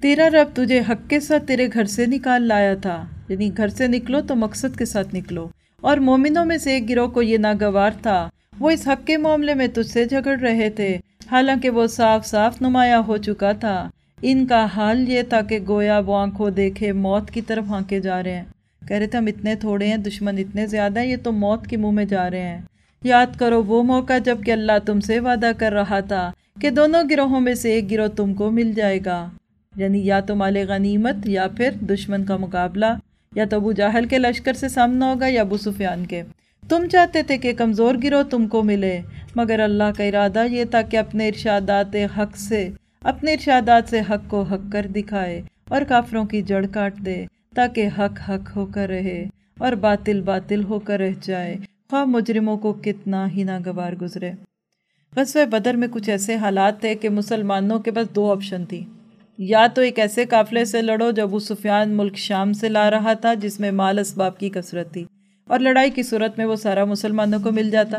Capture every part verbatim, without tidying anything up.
تیرا رب تجھے حق کے ساتھ تیرے گھر سے نکال لایا تھا، یعنی گھر سے نکلو تو مقصد کے ساتھ نکلو، اور مومنوں میں سے ایک گروہ کو یہ ناگوار تھا، وہ اس حق کے معاملے میں تجھ سے جھگڑ رہے تھے، حالانکہ وہ صاف صاف نمایاں ہو چکا تھا۔ ان کا حال یہ تھا کہ گویا وہ آنکھوں دیکھے موت کی طرف ہانکے جا رہے ہیں، کہہ رہے تھے ہم اتنے تھوڑے ہیں، دشمن اتنے زیادہ ہیں، یہ تو موت کے منہ میں جا رہے ہیں۔ یاد کرو وہ موقع جب کہ اللہ تم سے وعدہ کر رہا تھا کہ دونوں گروہوں میں سے ایک گروہ تم کو مل جائے گا، یعنی یا تو مال غنیمت یا پھر دشمن کا مقابلہ، یا تو ابو جہل کے لشکر سے سامنا ہوگا یا ابو سفیان کے۔ تم چاہتے تھے کہ کمزور گروہ تم کو ملے، مگر اللہ کا ارادہ یہ تھا کہ اپنے ارشادات حق سے اپنے ارشادات سے حق کو حق کر دکھائے اور کافروں کی جڑ کاٹ دے، تاکہ حق حق ہو کر رہے اور باطل باطل ہو کر رہ جائے، خواہ مجرموں کو کتنا ہی ناگوار گزرے۔ غزوہ بدر میں کچھ ایسے حالات تھے کہ مسلمانوں کے پاس دو آپشن تھی، یا تو ایک ایسے قافلے سے لڑو جو ابو سفیان ملک شام سے لا رہا تھا، جس میں مال اسباب کی کثرت تھی، اور لڑائی کی صورت میں وہ سارا مسلمانوں کو مل جاتا،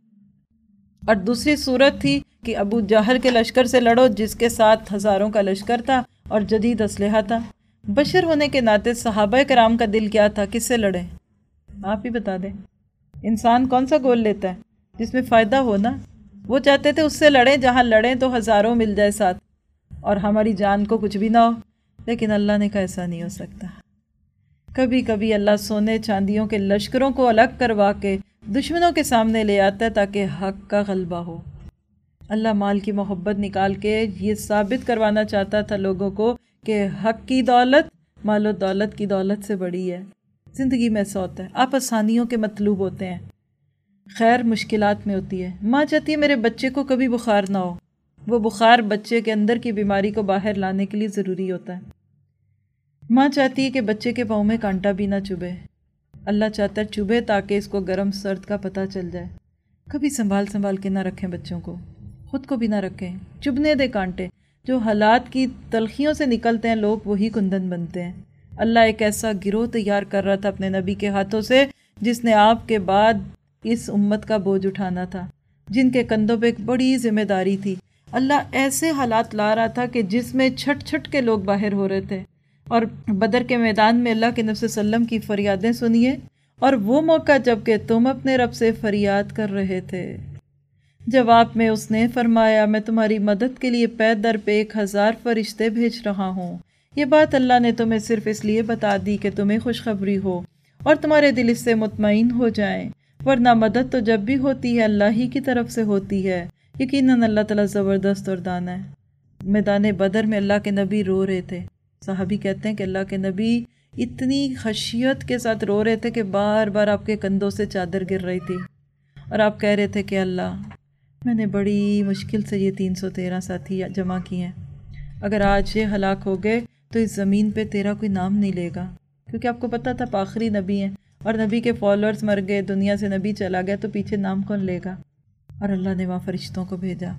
اور دوسری صورت تھی کہ ابو جہل کے لشکر سے لڑو جس کے ساتھ ہزاروں کا لشکر تھا اور جدید اسلحہ تھا۔ بشر ہونے کے ناطے صحابہ کرام کا دل کیا تھا، کس سے لڑیں؟ آپ ہی بتا دیں۔ انسان کون سا گول لیتا ہے؟ جس میں فائدہ ہو نا۔ وہ چاہتے تھے اس سے لڑیں جہاں لڑیں تو ہزاروں مل جائے ساتھ اور ہماری جان کو کچھ بھی نہ ہو، لیکن اللہ نے کہا ایسا نہیں ہو سکتا۔ کبھی کبھی اللہ سونے چاندیوں کے لشکروں کو الگ کروا کے دشمنوں کے سامنے لے آتا ہے تاکہ حق کا غلبہ ہو۔ اللہ مال کی محبت نکال کے یہ ثابت کروانا چاہتا تھا لوگوں کو کہ حق کی دولت مال و دولت کی دولت سے بڑی ہے۔ زندگی میں ایسا ہوتا ہے، آپ آسانیوں کے مطلوب ہوتے ہیں، خیر مشکلات میں ہوتی ہے۔ ماں چاہتی ہے میرے بچے کو کبھی بخار نہ ہو، وہ بخار بچے کے اندر کی بیماری کو باہر لانے کے لیے ضروری ہوتا ہے۔ ماں چاہتی ہے کہ بچے کے پاؤں میں کانٹا بھی نہ چبھے، اللہ چاہتا ہے چبھے تاکہ اس کو گرم سرد کا پتہ چل جائے۔ کبھی سنبھال سنبھال کے نہ رکھیں بچوں کو، خود کو بھی نہ رکھیں، چبھنے دے کانٹے۔ جو حالات کی تلخیوں سے نکلتے ہیں لوگ وہی کندن بنتے ہیں۔ اللہ ایک ایسا گروہ تیار کر رہا تھا اپنے نبی کے ہاتھوں سے جس نے آپ کے بعد اس امت کا بوجھ اٹھانا تھا، جن کے کندھوں پہ ایک بڑی ذمہ داری تھی۔ اللہ ایسے حالات لا رہا تھا کہ جس میں چھٹ چھٹ کے لوگ باہر ہو رہے تھے، اور بدر کے میدان میں اللہ کے نبی صلی اللہ علیہ وسلم کی فریادیں سنیے، اور وہ موقع جب کہ تم اپنے رب سے فریاد کر رہے تھے، جواب میں اس نے فرمایا میں تمہاری مدد کے لیے پے در پہ ایک ہزار فرشتے بھیج رہا ہوں۔ یہ بات اللہ نے تمہیں صرف اس لیے بتا دی کہ تمہیں خوشخبری ہو اور تمہارے دل اس سے مطمئن ہو جائیں، ورنہ مدد تو جب بھی ہوتی ہے اللہ ہی کی طرف سے ہوتی ہے، یقیناً اللہ تعالیٰ زبردست اور دانا ہے۔ میدان بدر میں اللہ کے نبی رو رہے تھے، صحابی کہتے ہیں کہ اللہ کے نبی اتنی خشیت کے ساتھ رو رہے تھے کہ بار بار آپ کے کندھوں سے چادر گر رہی تھی، اور آپ کہہ رہے تھے کہ اللہ میں نے بڑی مشکل سے یہ تین سو تیرہ ساتھی جمع کیے ہیں، اگر آج یہ ہلاک ہو گئے تو اس زمین پہ تیرا کوئی نام نہیں لے گا، کیونکہ آپ کو پتہ تھا آپ آخری نبی ہیں، اور نبی کے فالوورز مر گئے، دنیا سے نبی چلا گیا تو پیچھے نام کون لے گا؟ اور اللہ نے وہاں فرشتوں کو بھیجا۔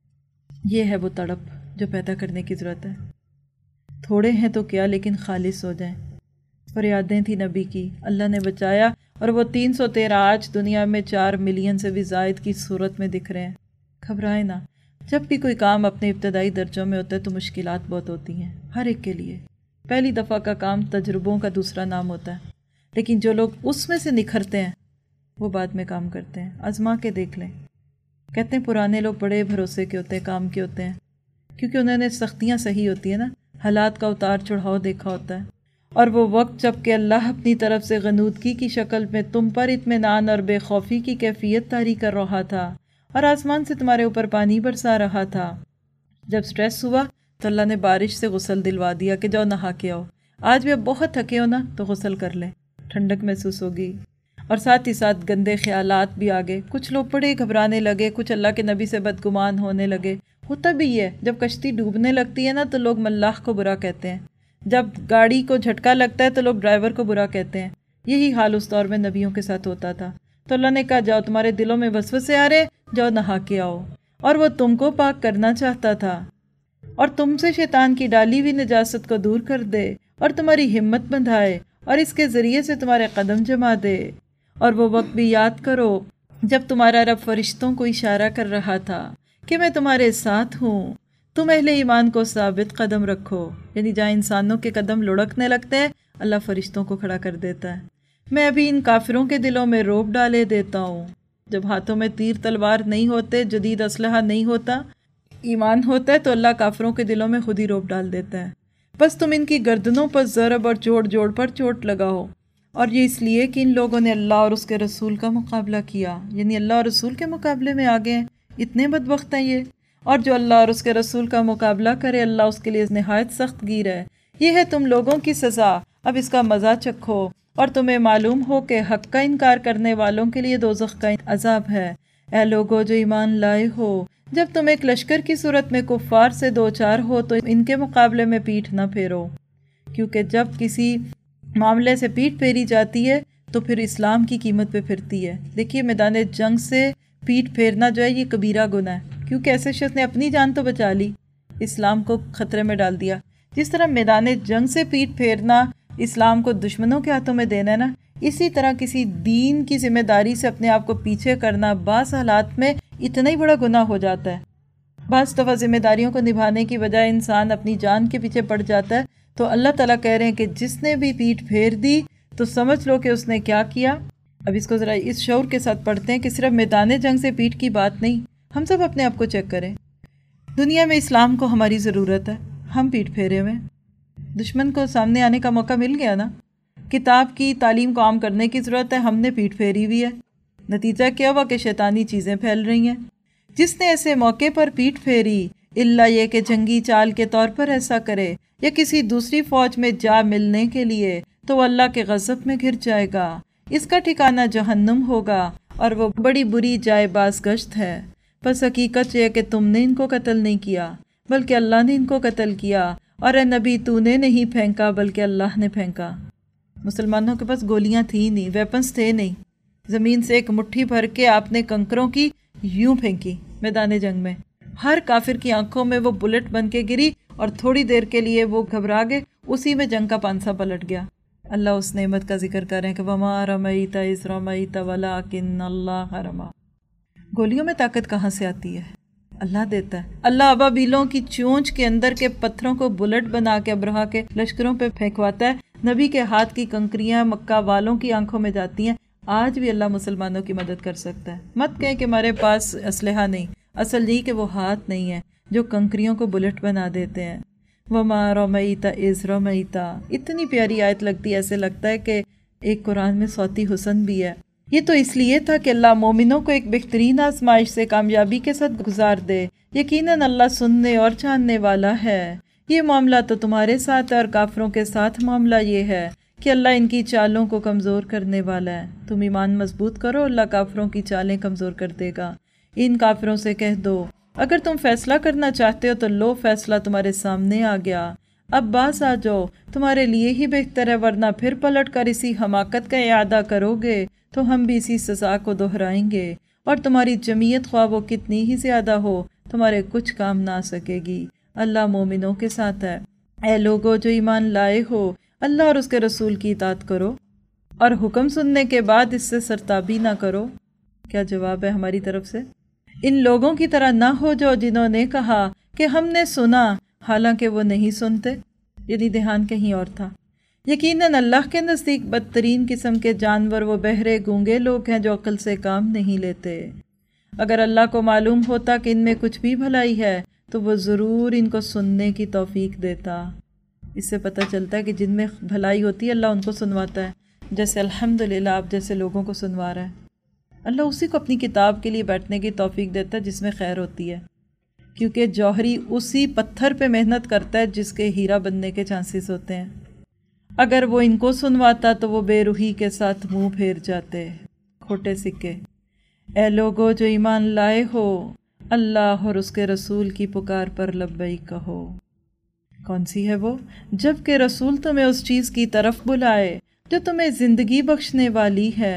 یہ ہے وہ تڑپ جو پیدا کرنے کی ضرورت ہے۔ تھوڑے ہیں تو کیا لیکن خالص ہو جائیں۔ فریادیں تھی نبی کی، اللہ نے بچایا، اور وہ تین سو تیرہ آج دنیا میں چار ملین سے بھی زائد کی صورت میں دکھ رہے ہیں۔ گھبرائیں نہ، جب بھی کوئی کام اپنے ابتدائی درجوں میں ہوتا ہے تو مشکلات بہت ہوتی ہیں ہر ایک کے لیے۔ پہلی دفعہ کا کام تجربوں کا دوسرا نام ہوتا ہے، لیکن جو لوگ اس میں سے نکھرتے ہیں وہ بعد میں کام کرتے ہیں۔ آزما کے دیکھ لیں۔ کہتے ہیں پرانے لوگ بڑے بھروسے کے ہوتے ہیں، کام کے ہوتے ہیں، کیونکہ انہوں نے سختیاں صحیح ہوتی ہیں نا، حالات کا اتار چڑھاؤ دیکھا ہوتا ہے، اور وہ وقت جب کہ اللہ اپنی طرف سے غنودگی کی شکل میں تم پر اطمینان اور بے خوفی کی کیفیت طاری کر رہا تھا، اور آسمان سے تمہارے اوپر پانی برسا رہا تھا۔ جب سٹریس ہوا تو اللہ نے بارش سے غسل دلوا دیا کہ جاؤ نہا کے آؤ۔ آج بھی اب بہت تھکے ہو نا تو غسل کر لیں، ٹھنڈک محسوس ہوگی، اور ساتھ ہی ساتھ گندے خیالات بھی آگے۔ کچھ لوگ بڑے گھبرانے لگے، کچھ اللہ کے نبی سے بدگمان ہونے لگے۔ ہوتا بھی ہے، جب کشتی ڈوبنے لگتی ہے نا تو لوگ ملاح کو برا کہتے ہیں، جب گاڑی کو جھٹکا لگتا ہے تو لوگ ڈرائیور کو برا کہتے ہیں۔ یہی حال اس دور میں نبیوں کے ساتھ ہوتا تھا۔ تو اللہ نے کہا جاؤ، تمہارے دلوں میں وسوسے آ رہے، جاؤ نہا کے آؤ، اور وہ تم کو پاک کرنا چاہتا تھا، اور تم سے شیطان کی ڈالی ہوئی نجاست کو دور کر دے، اور تمہاری ہمت بندھائے، اور اس کے ذریعے سے تمہارے قدم جما دے۔ اور وہ وقت بھی یاد کرو جب تمہارا رب فرشتوں کو اشارہ کر رہا تھا کہ میں تمہارے ساتھ ہوں، تم اہل ایمان کو ثابت قدم رکھو، یعنی جہاں انسانوں کے قدم لڑکنے لگتے ہیں اللہ فرشتوں کو کھڑا کر دیتا ہے۔ میں ابھی ان کافروں کے دلوں میں روب ڈالے دیتا ہوں۔ جب ہاتھوں میں تیر تلوار نہیں ہوتے، جدید اسلحہ نہیں ہوتا، ایمان ہوتا ہے، تو اللہ کافروں کے دلوں میں خود ہی روب ڈال دیتا ہے۔ بس تم ان کی گردنوں پر ضرب اور جوڑ جوڑ پر چوٹ لگاؤ، اور یہ اس لیے کہ ان لوگوں نے اللہ اور اس کے رسول کا مقابلہ کیا، یعنی اللہ اور رسول کے مقابلے میں آگے ہیں۔ اتنے بدبخت ہیں یہ، اور جو اللہ اور اس کے رسول کا مقابلہ کرے اللہ اس کے لیے نہایت سخت گیر ہے۔ یہ ہے تم لوگوں کی سزا، اب اس کا مزہ چکھو، اور تمہیں معلوم ہو کہ حق کا انکار کرنے والوں کے لیے دوزخ کا عذاب ہے۔ اے لوگو جو ایمان لائے ہو، جب تم ایک لشکر کی صورت میں کفار سے دو چار ہو تو ان کے مقابلے میں پیٹھ نہ پھیرو، کیونکہ جب کسی معاملے سے پیٹھ پھیری جاتی ہے تو پھر اسلام کی قیمت پہ پھرتی ہے۔ دیکھیے میدان جنگ سے پیٹھ پھیرنا جو ہے یہ کبیرہ گناہ ہے، کیونکہ ایسے شخص نے اپنی جان تو بچا لی، اسلام کو خطرے میں ڈال دیا۔ جس طرح میدان جنگ سے پیٹھ پھیرنا اسلام کو دشمنوں کے ہاتھوں میں دینا ہے نا، اسی طرح کسی دین کی ذمہ داری سے اپنے آپ کو پیچھے کرنا بعض حالات میں اتنا ہی بڑا گناہ ہو جاتا ہے۔ بعض دفعہ ذمہ داریوں کو نبھانے کی بجائے انسان اپنی جان کے پیچھے پڑ جاتا ہے، تو اللہ تعالیٰ کہہ رہے ہیں کہ جس نے بھی پیٹھ پھیر دی تو سمجھ لو کہ اس نے کیا کیا۔ اب اس کو ذرا اس شعور کے ساتھ پڑھتے ہیں کہ صرف میدان جنگ سے پیٹھ کی بات نہیں، ہم سب اپنے آپ کو چیک کریں۔ دنیا میں اسلام کو ہماری ضرورت ہے، ہم پیٹھ پھیرے ہوئے، دشمن کو سامنے آنے کا موقع مل گیا نا۔ کتاب کی تعلیم کو عام کرنے کی ضرورت ہے، ہم نے پیٹھ پھیری ہوئی ہے، نتیجہ کیا ہوا کہ شیطانی چیزیں پھیل رہی ہیں۔ جس نے ایسے موقع پر پیٹھ پھیری، اللہ یہ کہ جنگی چال کے طور پر ایسا کرے یا کسی دوسری فوج میں جا ملنے کے لیے، تو وہ اللہ کے غضب میں گر جائے گا، اس کا ٹھکانہ جہنم ہوگا اور وہ بڑی بری جائے باز گشت ہے۔ بس حقیقت یہ کہ تم نے ان کو قتل نہیں کیا بلکہ اللہ نے ان کو قتل کیا، اور اے نبی تو نے نہیں پھینکا بلکہ اللہ نے پھینکا۔ مسلمانوں کے پاس گولیاں تھیں نہیں، ویپنز تھے نہیں، زمین سے ایک مٹھی بھر کے آپ نے کنکروں کی یوں پھینکی میدان جنگ میں، ہر کافر کی آنکھوں میں وہ بلٹ بن کے گری اور تھوڑی دیر کے لیے وہ گھبرا گئے، اسی میں جنگ کا پانسا پلٹ گیا۔ اللہ اس نعمت کا ذکر کر رہے ہیں کہ وَمَا رَمَيْتَ إِذْ رَمَيْتَ وَلَٰكِنَّ اللَّهَ رَمَىٰ۔ گولیوں میں طاقت کہاں سے آتی ہے؟ اللہ دیتا ہے۔ اللہ ابابیلوں کی چونچ کے اندر کے پتھروں کو بلٹ بنا کے ابرہا کے لشکروں پہ پھینکواتا ہے، نبی کے ہاتھ کی کنکریاں مکہ والوں کی آنکھوں میں جاتی ہیں۔ آج بھی اللہ مسلمانوں کی مدد کر سکتا ہے۔ مت کہیں کہ ہمارے پاس اسلحہ نہیں، اصل یہ کہ وہ ہاتھ نہیں ہے جو کنکریوں کو بلٹ بنا دیتے ہیں۔ وَمَا رَمَيْتَ إِذْ رَمَيْتَ، اتنی پیاری آیت لگتی ہے، ایسے لگتا ہے کہ ایک قرآن میں صوتی حسن بھی ہے۔ یہ تو اس لیے تھا کہ اللہ مومنوں کو ایک بہترین آزمائش سے کامیابی کے ساتھ گزار دے۔ یقیناً اللہ سننے اور جاننے والا ہے۔ یہ معاملہ تو تمہارے ساتھ ہے، اور کافروں کے ساتھ معاملہ یہ ہے کہ اللہ ان کی چالوں کو کمزور کرنے والا ہے۔ تم ایمان مضبوط کرو، اللہ کافروں کی چالیں کمزور کر دے گا۔ ان کافروں سے کہہ دو اگر تم فیصلہ کرنا چاہتے ہو تو لو، فیصلہ تمہارے سامنے آ گیا، اب باز آ جاؤ، تمہارے لیے ہی بہتر ہے، ورنہ پھر پلٹ کر اسی حماقت کا اعادہ کرو گے تو ہم بھی اسی سزا کو دہرائیں گے، اور تمہاری جمعیت خواہ وہ کتنی ہی زیادہ ہو تمہارے کچھ کام نہ آ سکے گی۔ اللہ مومنوں کے ساتھ ہے۔ اے لوگو جو ایمان لائے ہو، اللہ اور اس کے رسول کی اطاعت کرو، اور حکم سننے کے بعد اس سے سرتابی نہ کرو۔ کیا جواب ہے ہماری طرف سے؟ ان لوگوں کی طرح نہ ہو جاؤ جنہوں نے کہا کہ ہم نے سنا حالانکہ وہ نہیں سنتے، یعنی دھیان کہیں اور تھا۔ یقیناً اللہ کے نزدیک بدترین قسم کے جانور وہ بہرے گونگے لوگ ہیں جو عقل سے کام نہیں لیتے۔ اگر اللہ کو معلوم ہوتا کہ ان میں کچھ بھی بھلائی ہے تو وہ ضرور ان کو سننے کی توفیق دیتا۔ اس سے پتہ چلتا ہے کہ جن میں بھلائی ہوتی ہے اللہ ان کو سنواتا ہے، جیسے الحمدللہ آپ جیسے لوگوں کو سنوا رہا ہے۔ اللہ اسی کو اپنی کتاب کے لیے بیٹھنے کی توفیق دیتا ہے جس میں خیر ہوتی ہے، کیونکہ جوہری اسی پتھر پہ محنت کرتا ہے جس کے ہیرا بننے کے چانسز ہوتے ہیں۔ اگر وہ ان کو سنواتا تو وہ بے روحی کے ساتھ منہ پھیر جاتے، کھوٹے سکے۔ اے لوگو جو ایمان لائے ہو، اللہ اور اس کے رسول کی پکار پر لبیک کہو۔ کون سی ہے وہ؟ جب کہ رسول تمہیں اس چیز کی طرف بلائے جو تمہیں زندگی بخشنے والی ہے۔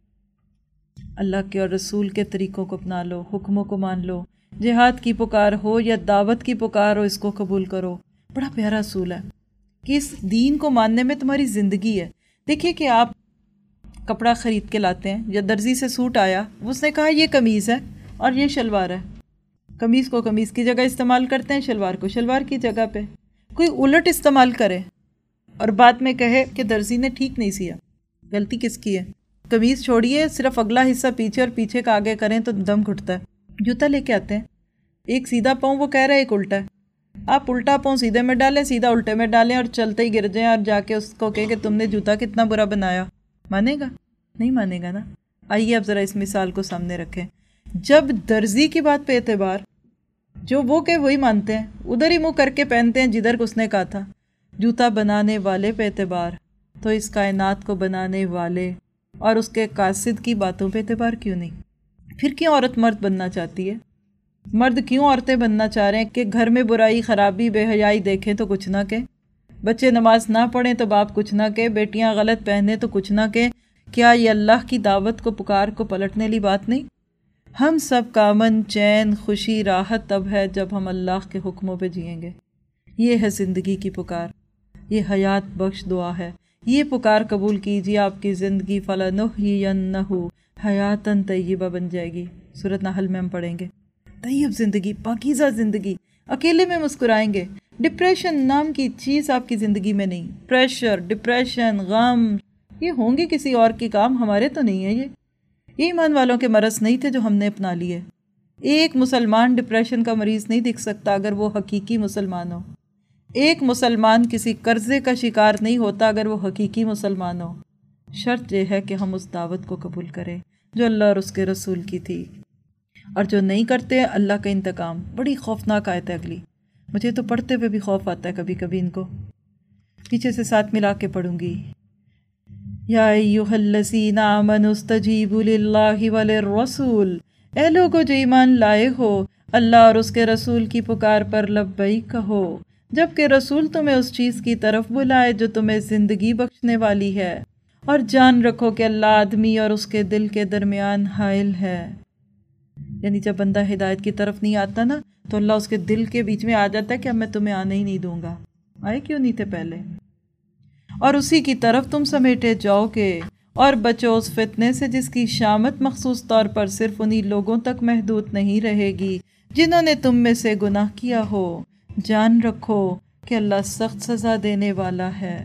اللہ کے اور رسول کے طریقوں کو اپنا لو، حکموں کو مان لو، جہاد کی پکار ہو یا دعوت کی پکار ہو اس کو قبول کرو۔ بڑا پیارا اصول ہے کہ اس دین کو ماننے میں تمہاری زندگی ہے۔ دیکھیے کہ آپ کپڑا خرید کے لاتے ہیں، یا درزی سے سوٹ آیا، اس نے کہا یہ قمیض ہے اور یہ شلوار ہے، قمیص کو قمیص کی جگہ استعمال کرتے ہیں، شلوار کو شلوار کی جگہ پہ. کوئی الٹ استعمال کرے اور بعد میں کہے کہ درزی نے ٹھیک نہیں سیا، غلطی کس کی ہے؟ قمیص چھوڑیے، صرف اگلا حصہ پیچھے اور پیچھے کا آگے کریں تو دم گھٹتا ہے. جوتا لے کے آتے ہیں، ایک سیدھا پاؤں وہ کہہ رہا ہے ایک الٹا ہے. آپ الٹا پاؤں سیدھے میں ڈالیں، سیدھا الٹے میں ڈالیں اور چلتے ہی گر جائیں اور جا کے اس کو کہیں کہ تم نے جوتا کتنا برا بنایا. مانے گا؟ نہیں مانے گا نا. آئیے اب ذرا اس مثال کو سامنے رکھیں. جب درزی کی بات پہ اعتبار، جو وہ کہ وہی مانتے ہیں، ادھر ہی منہ کر کے پہنتے ہیں جدھر اس نے کہا تھا. جوتا بنانے والے پہ اعتبار، تو اس کائنات کو بنانے والے اور اس کے قاصد کی باتوں پہ اعتبار کیوں نہیں؟ پھر کیوں عورت مرد بننا چاہتی ہے؟ مرد کیوں عورتیں بننا چاہ رہے ہیں کہ گھر میں برائی خرابی بے حیائی دیکھیں تو کچھ نہ کہ، بچے نماز نہ پڑھیں تو باپ کچھ نہ کہ، بیٹیاں غلط پہنیں تو کچھ نہ کہ. کیا یہ اللہ کی دعوت کو پکار کو پلٹنے لی بات نہیں؟ ہم سب کا امن چین خوشی راحت تب ہے جب ہم اللہ کے حکموں پہ جئیں گے. یہ ہے زندگی کی پکار، یہ حیات بخش دعا ہے. یہ پکار قبول کیجیے، آپ کی زندگی فَلَنُحْيِيَنَّهُ حیاتاً طیبہ بن جائے گی. سورۃ نحل میں ہم پڑھیں گے. طیب زندگی، پاکیزہ زندگی. اکیلے میں مسکرائیں گے. ڈپریشن نام کی چیز آپ کی زندگی میں نہیں. پریشر، ڈپریشن، غم یہ ہوں گے کسی اور کی کام، ہمارے تو نہیں ہے. یہ یہ ایمان والوں کے مرض نہیں تھے جو ہم نے اپنا لیے. ایک مسلمان ڈپریشن کا مریض نہیں دکھ سکتا اگر وہ حقیقی مسلمان ہو. ایک مسلمان کسی قرضے کا شکار نہیں ہوتا اگر وہ حقیقی مسلمان ہو. شرط یہ ہے کہ ہم اس دعوت کو قبول کریں جو اللہ اور اس کے رسول کی تھی، اور جو نہیں کرتے اللہ کا انتقام. بڑی خوفناک آیت ہے اگلی، مجھے تو پڑھتے ہوئے بھی خوف آتا ہے کبھی کبھی. ان کو پیچھے سے ساتھ ملا کے پڑھوں گی. یا ایھا الذین آمنوا استجیبوا للہ وللرسول، اے لوگو جو ایمان لائے ہو، اللہ اور اس کے رسول کی پکار پر لبیک کہو جبکہ رسول تمہیں اس چیز کی طرف بلائے جو تمہیں زندگی بخشنے والی ہے، اور جان رکھو کہ اللہ آدمی اور اس کے دل کے درمیان حائل ہے. یعنی جب بندہ ہدایت کی طرف نہیں آتا نا تو اللہ اس کے دل کے بیچ میں آ جاتا ہے کہ اب میں تمہیں آنے ہی نہیں دوں گا. آئے کیوں نہیں تھے پہلے؟ اور اسی کی طرف تم سمیٹے جاؤ گے، اور بچو اس فتنے سے جس کی شامت مخصوص طور پر صرف انہی لوگوں تک محدود نہیں رہے گی جنہوں نے تم میں سے گناہ کیا ہو. جان رکھو کہ اللہ سخت سزا دینے والا ہے.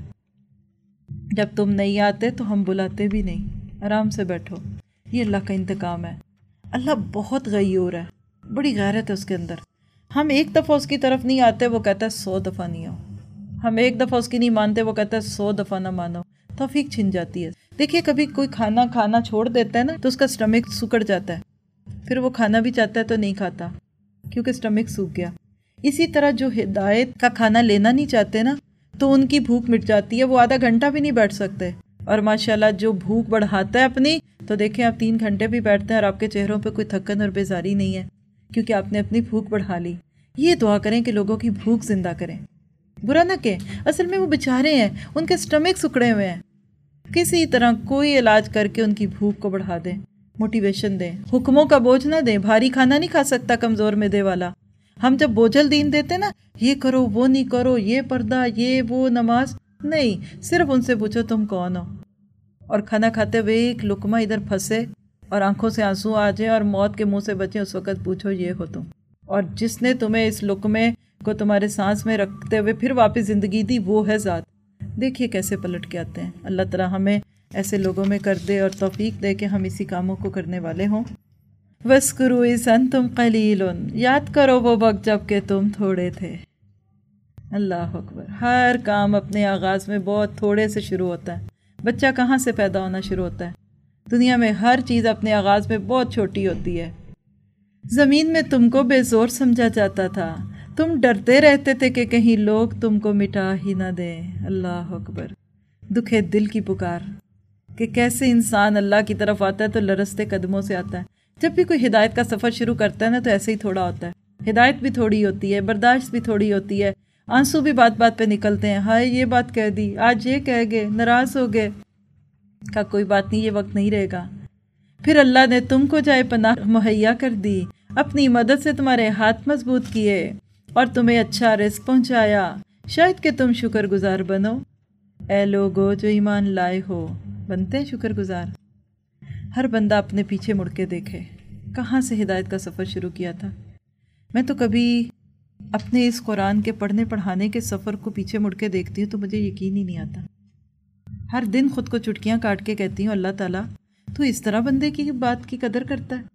جب تم نہیں آتے تو ہم بلاتے بھی نہیں، آرام سے بیٹھو. یہ اللہ کا انتقام ہے. اللہ بہت غیور ہے، بڑی غیرت ہے اس کے اندر. ہم ایک دفعہ اس کی طرف نہیں آتے، وہ کہتا ہے سو دفعہ نہیں آؤ. ہم ایک دفعہ اس کی نہیں مانتے، وہ کہتا ہے سو دفعہ نہ مانو. توفیق چھن جاتی ہے. دیکھیے کبھی کوئی کھانا کھانا چھوڑ دیتا ہے نا تو اس کا سٹمک سکڑ جاتا ہے، پھر وہ کھانا بھی چاہتا ہے تو نہیں کھاتا کیونکہ سٹمک سوکھ گیا. اسی طرح جو ہدایت کا کھانا لینا نہیں چاہتے نا تو ان کی بھوک مٹ جاتی ہے، وہ آدھا گھنٹہ بھی نہیں بیٹھ سکتے. اور ماشاءاللہ جو بھوک بڑھاتا ہے اپنی، تو دیکھیں آپ تین گھنٹے بھی بیٹھتے ہیں اور آپ کے چہروں پہ کوئی تھکن اور بیزاری نہیں ہے کیونکہ آپ نے اپنی بھوک بڑھا لی. یہ دعا کریں کہ لوگوں کی بھوک زندہ کریں، برا نہ کہ اصل میں وہ بیچارے ہیں، ان کے سٹمک سکڑے ہوئے ہیں. کسی طرح کوئی علاج کر کے ان کی بھوک کو بڑھا دیں، موٹیویشن دیں. حکموں کا بوجھ نہ دیں. بھاری کھانا نہیں کھا سکتا کمزور معدے والا. ہم جب بوجھل دین دیتے نا، یہ کرو وہ نہیں کرو، یہ پردہ یہ وہ نماز نہیں، صرف ان سے پوچھو تم کون ہو. اور کھانا کھاتے ہوئے ایک لقمہ ادھر پھنسے اور آنکھوں سے آنسو آ جائے اور موت کے منہ سے بچے، اس وقت پوچھو یہ ہو تم. اور جس نے تمہیں اس لقمے کو تمہارے سانس میں رکھتے ہوئے پھر واپس زندگی دی، وہ ہے ذات. دیکھیے کیسے پلٹ کے آتے ہیں. اللہ تعالیٰ ہمیں ایسے لوگوں میں کر دے اور توفیق دے کہ ہم اسی کاموں کو کرنے والے ہوں. وَاذْكُرُوا إِذْ أَنْتُمْ قَلِيلٌ، یاد کرو وہ وقت جب کہ تم تھوڑے تھے. اللہ اکبر. ہر کام اپنے آغاز میں بہت تھوڑے سے شروع ہوتا ہے. بچہ کہاں سے پیدا ہونا شروع ہوتا ہے؟ دنیا میں ہر چیز اپنے آغاز میں بہت چھوٹی ہوتی ہے. زمین میں تم کو بے زور سمجھا جاتا تھا، تم ڈرتے رہتے تھے کہ کہیں لوگ تم کو مٹا ہی نہ دیں. اللہ اکبر. دکھے دل کی پکار کہ کیسے انسان اللہ کی طرف آتا ہے تو لرزتے قدموں سے آتا ہے. جب بھی کوئی ہدایت کا سفر شروع کرتا ہے نا تو ایسے ہی تھوڑا ہوتا ہے. ہدایت بھی تھوڑی ہوتی ہے، برداشت بھی تھوڑی ہوتی ہے، آنسو بھی بات بات پہ نکلتے ہیں. ہائے یہ بات کہہ دی، آج یہ کہہ گئے، ناراض ہو گئے. کا کوئی بات نہیں، یہ وقت نہیں رہے گا. پھر اللہ نے تم کو جائے پناہ مہیا کر دی، اپنی مدد سے تمہارے ہاتھ مضبوط کیے اور تمہیں اچھا رزق پہنچایا. شاید کہ تم شکر گزار بنو. اے لوگو جو ایمان لائے ہو، بنتے ہیں شکر گزار. ہر بندہ اپنے پیچھے مڑ کے دیکھے کہاں سے ہدایت کا سفر شروع کیا تھا. میں تو کبھی اپنے اس قرآن کے پڑھنے پڑھانے کے سفر کو پیچھے مڑ کے دیکھتی ہوں تو مجھے یقین ہی نہیں آتا. ہر دن خود کو چٹکیاں کاٹ کے کہتی ہوں اللہ تعالیٰ تو اس طرح بندے کی بات کی قدر کرتا ہے.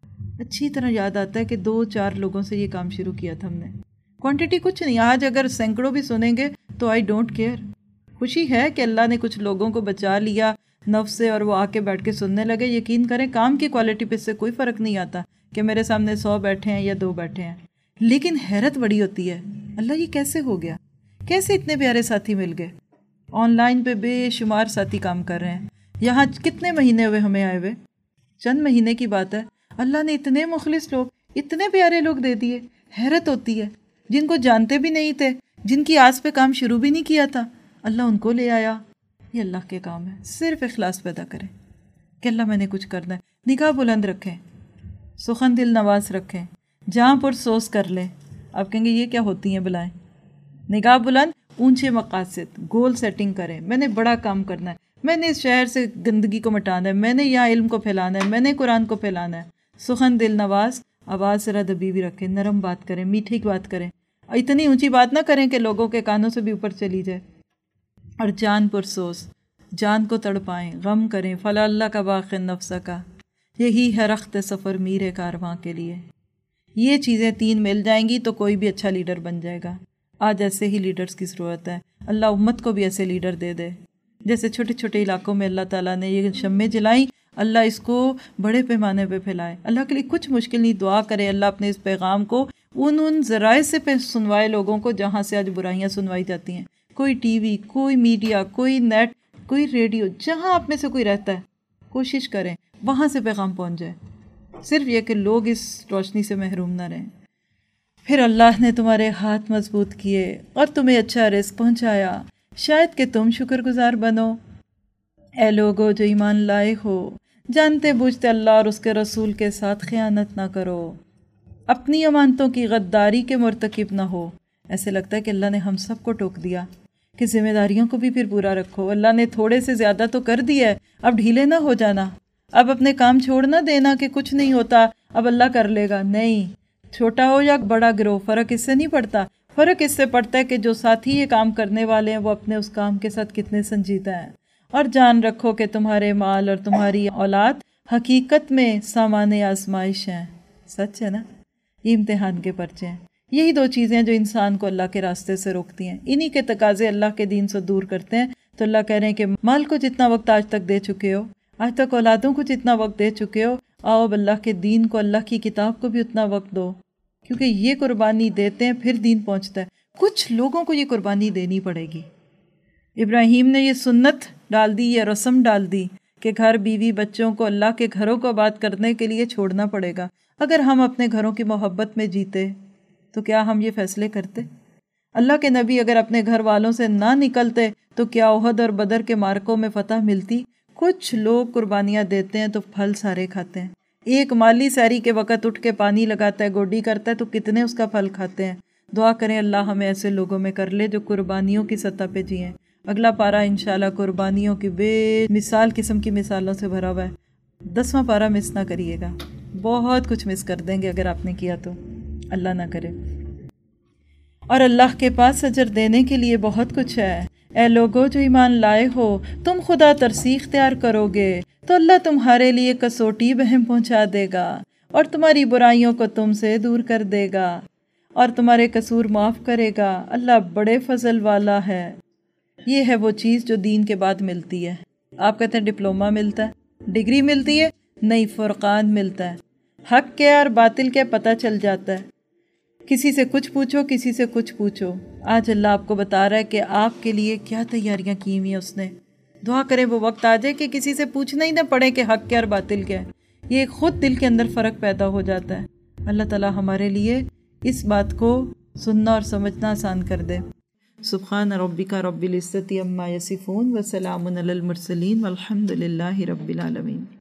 اچھی طرح یاد آتا ہے کہ دو چار لوگوں سے یہ کام شروع کیا تھا ہم نے. کوانٹٹی کچھ نہیں، آج اگر سینکڑوں بھی سنیں گے تو آئی ڈونٹ کیئر. خوشی ہے کہ اللہ نے کچھ لوگوں کو بچا لیا نفس سے اور وہ آ کے بیٹھ کے سننے لگے. یقین کریں کام کی کوالٹی پہ سے کوئی فرق نہیں آتا کہ میرے سامنے سو بیٹھے ہیں یا دو بیٹھے ہیں. لیکن حیرت بڑی ہوتی ہے، اللہ یہ کیسے ہو گیا؟ کیسے اتنے پیارے ساتھی مل گئے؟ آن لائن پہ بے شمار ساتھی کام کر رہے ہیں. یہاں کتنے مہینے ہوئے ہمیں آئے ہوئے؟ چند مہینے کی بات ہے. اللہ نے اتنے مخلص لوگ، اتنے پیارے لوگ دے دیے. حیرت ہوتی ہے، جن کو جانتے بھی نہیں تھے، جن کی آس پہ کام شروع بھی نہیں کیا تھا، اللہ ان کو لے آیا. یہ اللہ کے کام ہے. صرف اخلاص پیدا کریں کہ اللہ میں نے کچھ کرنا ہے. نگاہ بلند رکھیں، سخن دل نواز رکھیں، جہاں پر سوز کر لیں. آپ کہیں گے یہ کیا ہوتی ہیں بلائیں؟ نگاہ بلند، اونچے مقاصد، گول سیٹنگ کریں. میں نے بڑا کام کرنا ہے، میں نے اس شہر سے گندگی کو مٹانا ہے، میں نے یہاں علم کو پھیلانا ہے، میں نے قرآن کو پھیلانا ہے. سخن دل نواز، آواز ذرا دبی بھی رکھیں، نرم بات کریں، میٹھی بات کریں. اتنی اونچی بات نہ کریں کہ لوگوں کے کانوں سے بھی اوپر چلی جائے. اور جان پرسوز، جان کو تڑپائیں، غم کریں. فلا اللہ کا باق نفس کا، یہی ہے رخت سفر میر کارواں کے لیے. یہ چیزیں تین مل جائیں گی تو کوئی بھی اچھا لیڈر بن جائے گا. آج ایسے ہی لیڈرز کی ضرورت ہے. اللہ امت کو بھی ایسے لیڈر دے دے. جیسے چھوٹے چھوٹے علاقوں میں اللہ تعالیٰ نے یہ شمیں جلائیں، اللہ اس کو بڑے پیمانے پہ پھیلائے. اللہ کے لیے کچھ مشکل نہیں. دعا کرے اللہ اپنے اس پیغام کو ان ان ذرائع سے پہ سنوائے لوگوں کو جہاں سے آج برائیاں سنوائی جاتی ہیں. کوئی ٹی وی، کوئی میڈیا، کوئی نیٹ، کوئی ریڈیو، جہاں آپ میں سے کوئی رہتا ہے کوشش کریں وہاں سے پیغام پہنچ جائے. صرف یہ کہ لوگ اس روشنی سے محروم نہ رہیں. پھر اللہ نے تمہارے ہاتھ مضبوط کیے اور تمہیں اچھا رزق پہنچایا، شاید کہ تم شکر گزار بنو. اے لوگو جو ایمان لائے ہو، جانتے بوجھتے اللہ اور اس کے رسول کے ساتھ خیانت نہ کرو، اپنی امانتوں کی غداری کے مرتکب نہ ہو. ایسے لگتا ہے کہ اللہ نے ہم سب کو ٹوک دیا کہ ذمہ داریوں کو بھی پھر پورا رکھو. اللہ نے تھوڑے سے زیادہ تو کر دیا ہے، اب ڈھیلے نہ ہو جانا، اب اپنے کام چھوڑ نہ دینا کہ کچھ نہیں ہوتا اب اللہ کر لے گا. نہیں، چھوٹا ہو یا بڑا گروہ فرق اس سے نہیں پڑتا. فرق اس سے پڑتا ہے کہ جو ساتھی یہ کام کرنے والے ہیں وہ اپنے اس کام کے ساتھ کتنے سنجیدہ ہیں. اور جان رکھو کہ تمہارے مال اور تمہاری اولاد حقیقت میں سامان آزمائش ہیں. سچ ہے نا؟ یہ امتحان کے پرچے ہیں. یہی دو چیزیں جو انسان کو اللہ کے راستے سے روکتی ہیں، انہی کے تقاضے اللہ کے دین سے دور کرتے ہیں. تو اللہ کہہ رہے ہیں کہ مال کو جتنا وقت آج تک دے چکے ہو، آج تک اولادوں کو جتنا وقت دے چکے ہو، آؤ اب اللہ کے دین کو، اللہ کی کتاب کو بھی اتنا وقت دو. کیونکہ یہ قربانی دیتے ہیں پھر دین پہنچتا ہے. کچھ لوگوں کو یہ قربانی دینی پڑے گی. ابراہیم نے یہ سنت ڈال دی، یہ رسم ڈال دی کہ گھر، بیوی، بچوں کو اللہ کے گھروں کو آباد کرنے کے لیے چھوڑنا پڑے گا. اگر ہم اپنے گھروں کی محبت میں جیتے تو کیا ہم یہ فیصلے کرتے؟ اللہ کے نبی اگر اپنے گھر والوں سے نہ نکلتے تو کیا احد اور بدر کے مارکوں میں فتح ملتی؟ کچھ لوگ قربانیاں دیتے ہیں تو پھل سارے کھاتے ہیں. ایک مالی سحری کے وقت اٹھ کے پانی لگاتا ہے، گوڈی کرتا ہے تو کتنے اس کا پھل کھاتے ہیں. دعا کریں اللہ ہمیں ایسے لوگوں میں کر لے جو قربانیوں کی سطح پہ جئیں. اگلا پارہ انشاءاللہ قربانیوں کی بے مثال قسم کی مثالوں سے بھرا ہوا ہے. دسواں پارہ مس نہ کریے گا، بہت کچھ مس کر دیں گے اگر آپ نے کیا تو، اللہ نہ کرے. اور اللہ کے پاس اجر دینے کے لیے بہت کچھ ہے. اے لوگو جو ایمان لائے ہو، تم خدا ترسی اختیار کرو گے تو اللہ تمہارے لیے کسوٹی بہم پہنچا دے گا اور تمہاری برائیوں کو تم سے دور کر دے گا اور تمہارے قصور معاف کرے گا. اللہ بڑے فضل والا ہے. یہ ہے وہ چیز جو دین کے بعد ملتی ہے. آپ کہتے ہیں ڈپلومہ ملتا ہے، ڈگری ملتی ہے، نہیں، فرقان ملتا ہے. حق کیا اور باطل کیا پتہ چل جاتا ہے. کسی سے کچھ پوچھو، کسی سے کچھ پوچھو. آج اللہ آپ کو بتا رہا ہے کہ آپ کے لیے کیا تیاریاں کی ہوئی ہیں اس نے. دعا کریں وہ وقت آ جائے کہ کسی سے پوچھنا ہی نہ پڑے کہ حق کیا اور باطل کیا ہے. یہ خود دل کے اندر فرق پیدا ہو جاتا ہے. اللہ تعالیٰ ہمارے لیے اس بات کو سننا اور سمجھنا آسان کر دے. سبحان ربک رب العزت عما یصفون وسلام علی المرسلین والحمد للہ رب العالمین.